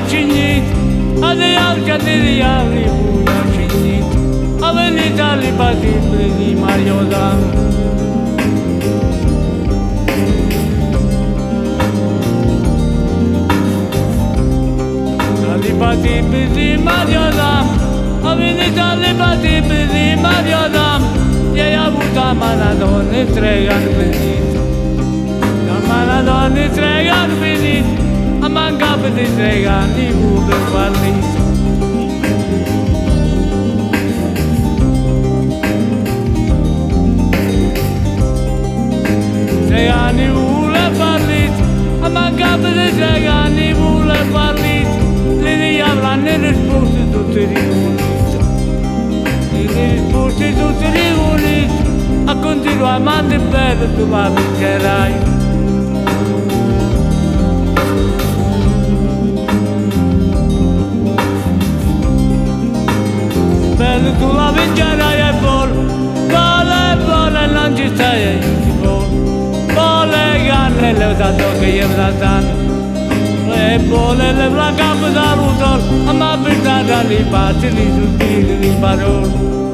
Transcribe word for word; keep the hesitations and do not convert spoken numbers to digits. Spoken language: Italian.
cinit, ade alca di ali buia cinit, avenita li patibri di Mariodan. Li patibri di Mariodan, avenita li patibri di Mariodan, e hai avuto a Maradona entregan venit, a Maradona entregan venit, a mancare di entregan di bube fallit. Entregan di bube fallit, a mancare di entregan di bube fallit, li avranno risposto tutti riuniti, li risposti tutti riuniti, a continuare a mandare bello tu la vincerai. Bello tu la vincerai e vol, vole, vole, non ci stai e io ti vol, vole, ganne, le ho dato che io ho dato. E vole le blanca da rutol, ma per dare li passi, li sottili, li parole.